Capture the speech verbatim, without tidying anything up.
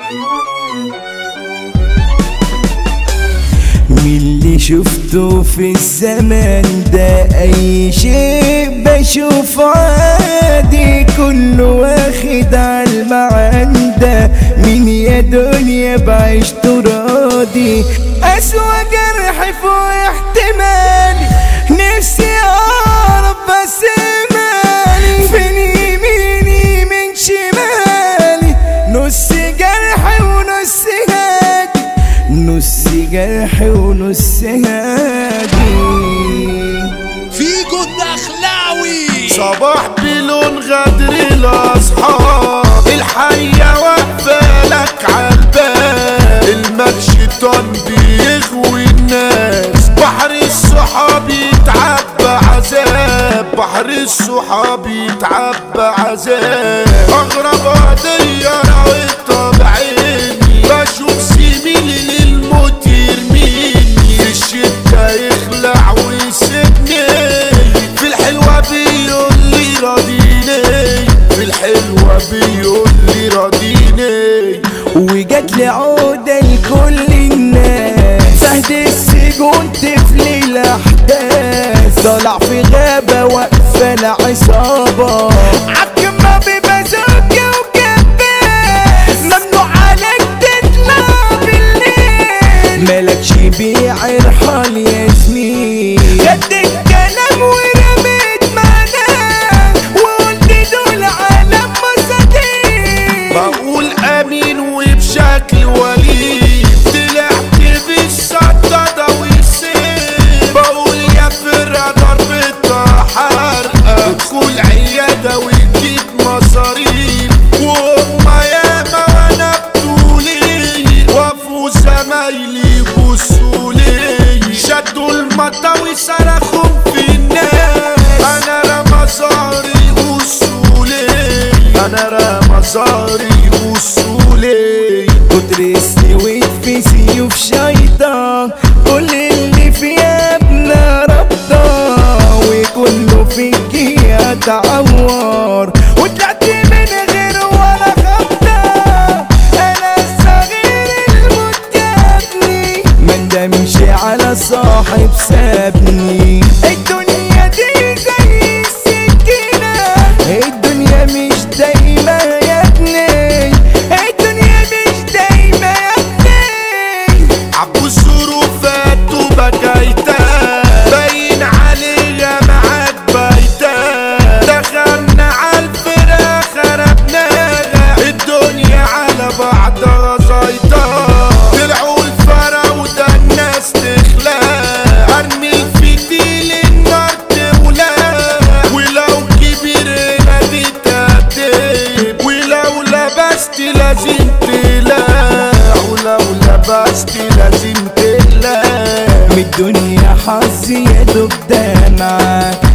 من اللي شفته في الزمان ده اي شيء بشوفه عادي، كله واخد عالمعنده. مين يا دنيا بعيشته راضي، اسوأ جرح فوق احتمالي. نفسي اعرف بس مالي فين، يميني من شمالي. نص جرح ونص هادي، نص جرح ونص هادي. فيجو الدخلاوي صباح بلون غدر الاصحاب، الحية واقفة لك عالباب. المكشطان بيغوي الناس، بحر الصحاب يتعبى عذاب. بحر الصحاب يتعبى عذاب. اغرب قضية راويتها بعيني، بشوف زميلي للموت يرميني. في الشدة يخلع ويسيبني، في الحلوة بيقول لي راضيني. في الحلوة بيقول لي راضيني. وجات لي عودة لكل الناس، فهد السجون طفل الأحداث. طلع في غابة واقفة العصابة، عكمة ببازوكة وكباس. ممنوع عليك تطلع بالليل، مالكش بيع ارحل يا زميل. خدت الكلام ورميت معناه، وقلت دول عالم مصاديق. بقول امين وبشكل وليد، طلعت بالصدادة والسيف. بقول يا فرقة ضربتها حرقة، ادخل عيادة وتجيب مصاريف. وهما ياما وانا بطولي، وقفوا زمايلي يبصولي. شدوا المطاوي صرخوا في الناس، انا رمزاري وصولي. انا رمزاري وصولي. كتر السويد في سيوف شيطان، كل اللي فيها ابن ربطة. وكله فيك يتعور، وطلعت من غير ولا خبطة. انا الصغير الموت جابني، مندمش على صاحب سابني. الدنيا دي زي السكينة، الدنيا مش دايما يا ابني. الدنيا مش دايما يا ابني. عبو الظروفات وبكيتا، باين عليا معاك بايتا. دخلنا عالفرقة خربناها، الدنيا على بعضها زيطة. طلعوا الفراودة الناس تخلع، ارمي الفتيل النار تولع. ولو كبرنا تتأدب، ولو لبست لازم تقلع. ولو لبست لازم تقلع. من الدنيا حظي يا دوب ده معاك،